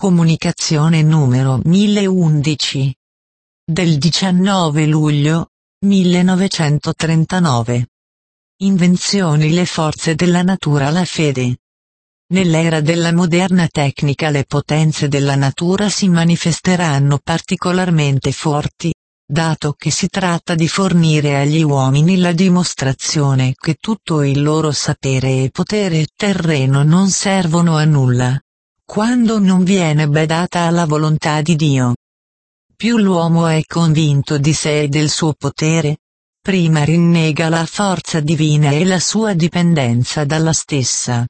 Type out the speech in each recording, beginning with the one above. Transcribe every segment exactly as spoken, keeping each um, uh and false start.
Comunicazione numero mille undici. Del diciannove luglio millenovecentotrentanove. Invenzioni. Le forze della natura. La fede. Nell'era della moderna tecnica le potenze della natura si manifesteranno particolarmente forti, dato che si tratta di fornire agli uomini la dimostrazione che tutto il loro sapere e potere terreno non servono a nulla, quando non viene badata alla volontà di Dio. Più l'uomo è convinto di sé e del suo potere, prima rinnega la forza divina e la sua dipendenza dalla stessa.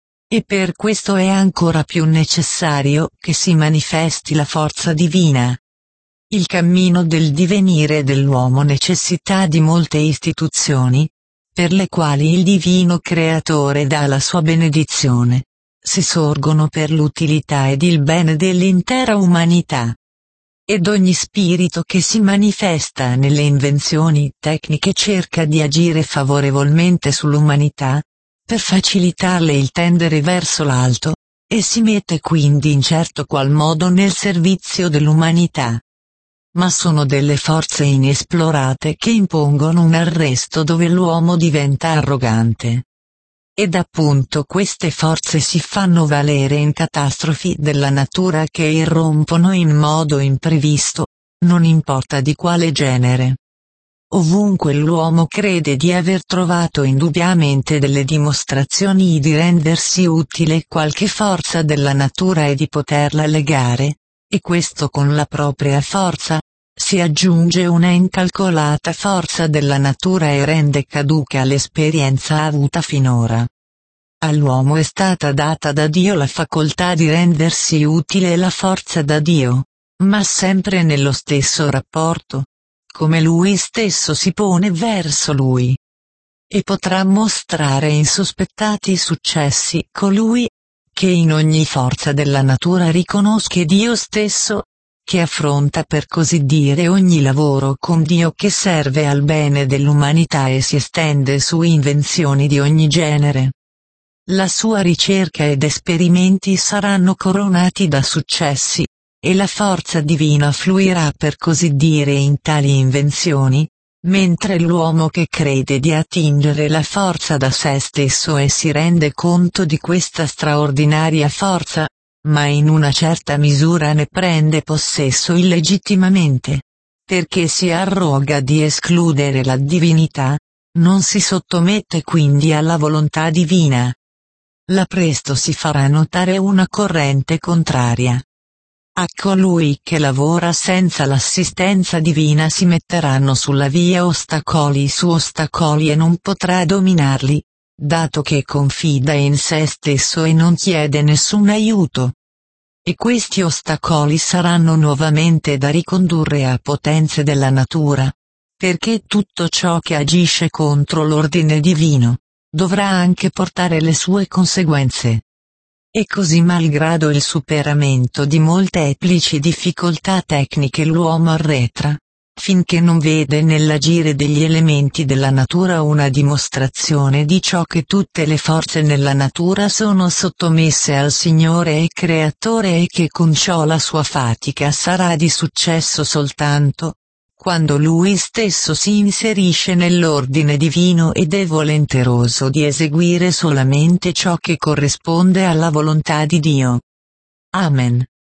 E per questo è ancora più necessario che si manifesti la forza divina. Il cammino del divenire dell'uomo necessita di molte istituzioni, per le quali il divino creatore dà la sua benedizione. Si sorgono per l'utilità ed il bene dell'intera umanità. Ed ogni spirito che si manifesta nelle invenzioni tecniche cerca di agire favorevolmente sull'umanità, per facilitarle il tendere verso l'alto, e si mette quindi in certo qual modo nel servizio dell'umanità. Ma sono delle forze inesplorate che impongono un arresto dove l'uomo diventa arrogante. Ed appunto queste forze si fanno valere in catastrofi della natura che irrompono in modo imprevisto, non importa di quale genere. Ovunque l'uomo crede di aver trovato indubbiamente delle dimostrazioni di rendersi utile qualche forza della natura e di poterla legare, e questo con la propria forza, si aggiunge una incalcolata forza della natura e rende caduca l'esperienza avuta finora. All'uomo è stata data da Dio la facoltà di rendersi utile la forza da Dio, ma sempre nello stesso rapporto, come lui stesso si pone verso lui. E potrà mostrare insospettati successi colui che in ogni forza della natura riconosce Dio stesso, che affronta per così dire ogni lavoro con Dio che serve al bene dell'umanità e si estende su invenzioni di ogni genere. La sua ricerca ed esperimenti saranno coronati da successi, e la forza divina fluirà per così dire in tali invenzioni, mentre l'uomo che crede di attingere la forza da sé stesso e si rende conto di questa straordinaria forza, ma in una certa misura ne prende possesso illegittimamente, perché si arroga di escludere la divinità, non si sottomette quindi alla volontà divina. Là presto si farà notare una corrente contraria. A colui che lavora senza l'assistenza divina si metteranno sulla via ostacoli su ostacoli e non potrà dominarli, dato che confida in se stesso e non chiede nessun aiuto. E questi ostacoli saranno nuovamente da ricondurre a potenze della natura, perché tutto ciò che agisce contro l'ordine divino, dovrà anche portare le sue conseguenze. E così malgrado il superamento di molteplici difficoltà tecniche l'uomo arretra, finché non vede nell'agire degli elementi della natura una dimostrazione di ciò che tutte le forze nella natura sono sottomesse al Signore e Creatore e che con ciò la sua fatica sarà di successo soltanto quando lui stesso si inserisce nell'ordine divino ed è volenteroso di eseguire solamente ciò che corrisponde alla volontà di Dio. Amen.